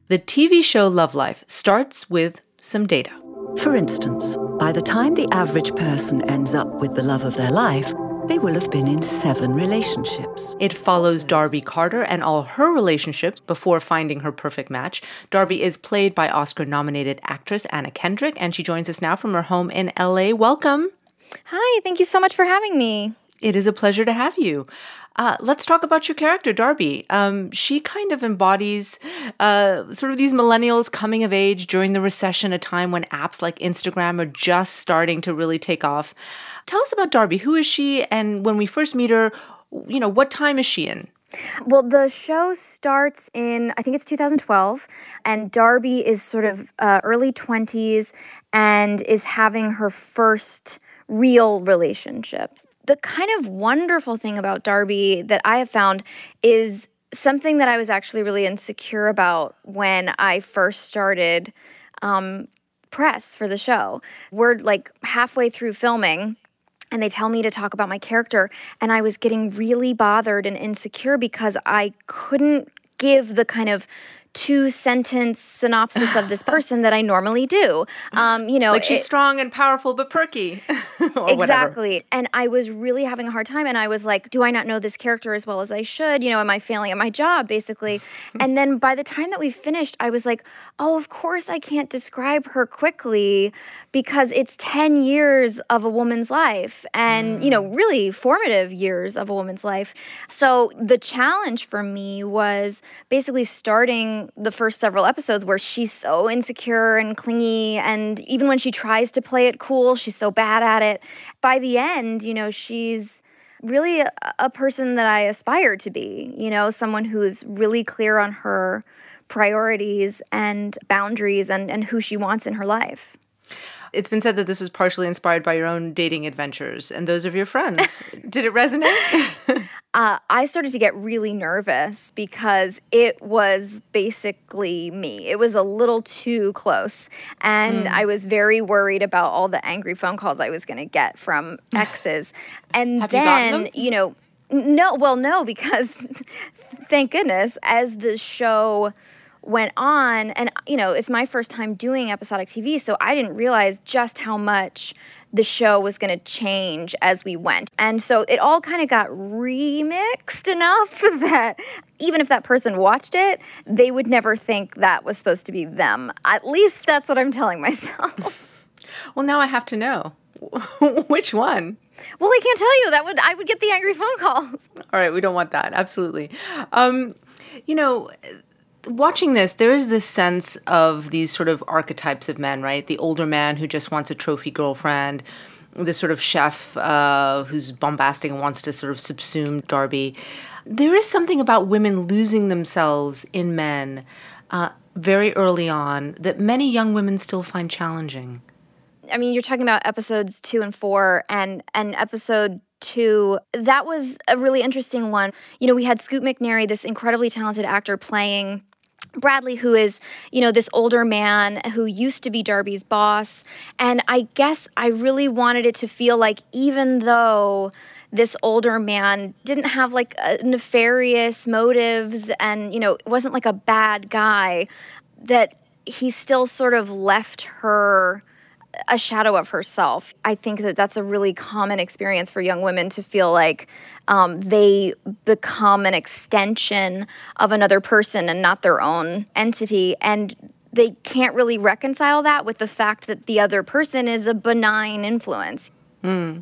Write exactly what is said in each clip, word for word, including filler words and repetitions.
The T V show Love Life starts with some data. For instance, by the time the average person ends up with the love of their life, they will have been in seven relationships. It follows Darby Carter and all her relationships before finding her perfect match. Darby is played by Oscar-nominated actress Anna Kendrick, and she joins us now from her home in L A. Welcome. Hi, thank you so much for having me. It is a pleasure to have you. Uh, let's talk about your character, Darby. Um, she kind of embodies uh, sort of these millennials coming of age during the recession, a time when apps like Instagram are just starting to really take off. Tell us about Darby. Who is she? And when we first meet her, you know, what time is she in? Well, the show starts in, I think it's two thousand twelve, and Darby is sort of uh, early twenties and is having her first real relationship. The kind of wonderful thing about Darby that I have found is something that I was actually really insecure about when I first started um, press for the show. We're like halfway through filming, and they tell me to talk about my character, and I was getting really bothered and insecure because I couldn't give the kind of two-sentence synopsis of this person that I normally do. Um, you know, like she's it, strong and powerful but perky. or exactly. Whatever. And I was really having a hard time, and I was like, do I not know this character as well as I should? You know, am I failing at my job, basically? And then by the time that we finished, I was like, oh, of course I can't describe her quickly because it's ten years of a woman's life and, mm. you know, really formative years of a woman's life. So the challenge for me was basically starting the first several episodes where she's so insecure and clingy, and even when she tries to play it cool, she's so bad at it. By the end, you know, she's really a, a person that I aspire to be, you know, someone who's really clear on her priorities and boundaries and, and who she wants in her life. It's been said that this was partially inspired by your own dating adventures and those of your friends. Did it resonate? uh, I started to get really nervous because it was basically me. It was a little too close. And mm. I was very worried about all the angry phone calls I was going to get from exes. And Have then, you gotten them? you know, no, well, no, because thank goodness, as the show went on, and, you know, it's my first time doing episodic T V, so I didn't realize just how much the show was going to change as we went. And so it all kind of got remixed enough that even if that person watched it, they would never think that was supposed to be them. At least that's what I'm telling myself. Well, now I have to know. Which one? Well, I can't tell you. That would I would get the angry phone calls. All right, we don't want that. Absolutely. Um, you know, watching this, there is this sense of these sort of archetypes of men, right? The older man who just wants a trophy girlfriend, the sort of chef uh, who's bombastic and wants to sort of subsume Darby. There is something about women losing themselves in men uh, very early on that many young women still find challenging. I mean, you're talking about episodes two and four, and, and episode two, that was a really interesting one. You know, we had Scoot McNairy, this incredibly talented actor, playing Bradley, who is, you know, this older man who used to be Darby's boss. And I guess I really wanted it to feel like even though this older man didn't have like a nefarious motives and, you know, wasn't like a bad guy, that he still sort of left her a shadow of herself. I think that that's a really common experience for young women to feel like um, they become an extension of another person and not their own entity. And they can't really reconcile that with the fact that the other person is a benign influence. Mm.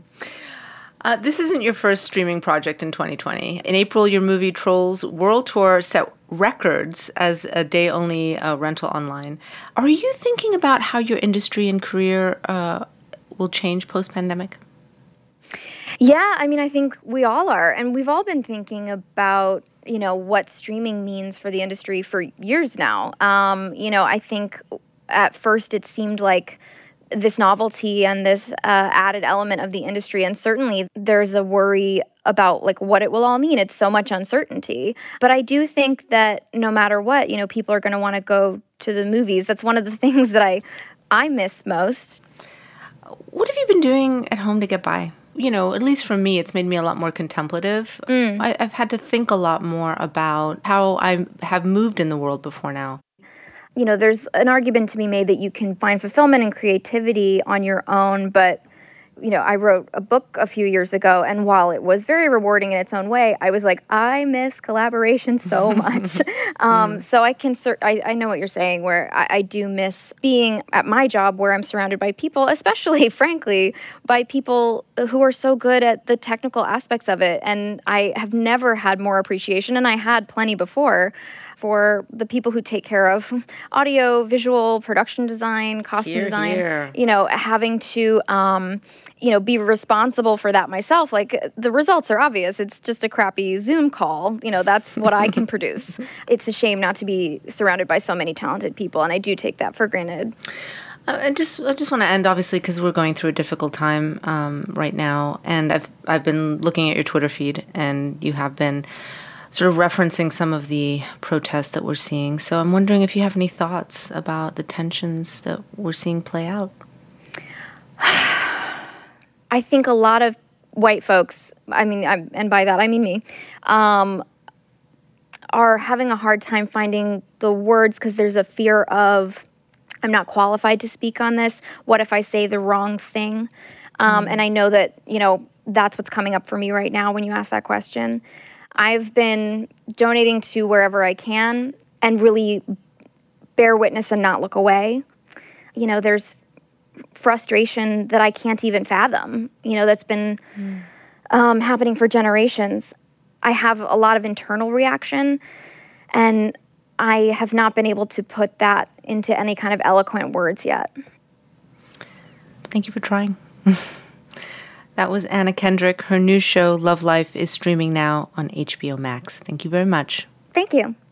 Uh, this isn't your first streaming project in twenty twenty. In April, your movie Trolls World Tour set records as a day-only uh, rental online. Are you thinking about how your industry and career uh, will change post-pandemic? Yeah, I mean, I think we all are. And we've all been thinking about, you know, what streaming means for the industry for years now. Um, you know, I think at first it seemed like this novelty and this uh, added element of the industry. And certainly there's a worry about like what it will all mean. It's so much uncertainty. But I do think that no matter what, you know, people are going to want to go to the movies. That's one of the things that I, I miss most. What have you been doing at home to get by? You know, at least for me, it's made me a lot more contemplative. Mm. I, I've had to think a lot more about how I have moved in the world before now. you know, there's an argument to be made that you can find fulfillment and creativity on your own, but you know, I wrote a book a few years ago, and while it was very rewarding in its own way, I was like, I miss collaboration so much. um, mm. So I can, sur- I, I know what you're saying, where I, I do miss being at my job where I'm surrounded by people, especially, frankly, by people who are so good at the technical aspects of it. And I have never had more appreciation, and I had plenty before, for the people who take care of audio, visual, production design, costume here, design, here. you know, having to, um, you know, be responsible for that myself. Like, the results are obvious. It's just a crappy Zoom call. You know, that's what I can produce. It's a shame not to be surrounded by so many talented people, and I do take that for granted. Uh, I just, I just want to end, obviously, because we're going through a difficult time um, right now, and I've, I've been looking at your Twitter feed, and you have been sort of referencing some of the protests that we're seeing. So I'm wondering if you have any thoughts about the tensions that we're seeing play out. I think a lot of white folks, I mean, I, and by that I mean me, um, are having a hard time finding the words because there's a fear of, I'm not qualified to speak on this. What if I say the wrong thing? Um, mm-hmm. And I know that, you know, that's what's coming up for me right now when you ask that question. I've been donating to wherever I can and really bear witness and not look away. You know, there's frustration that I can't even fathom, you know, that's been mm. um, happening for generations. I have a lot of internal reaction, and I have not been able to put that into any kind of eloquent words yet. Thank you for trying. That was Anna Kendrick. Her new show, Love Life, is streaming now on H B O Max. Thank you very much. Thank you.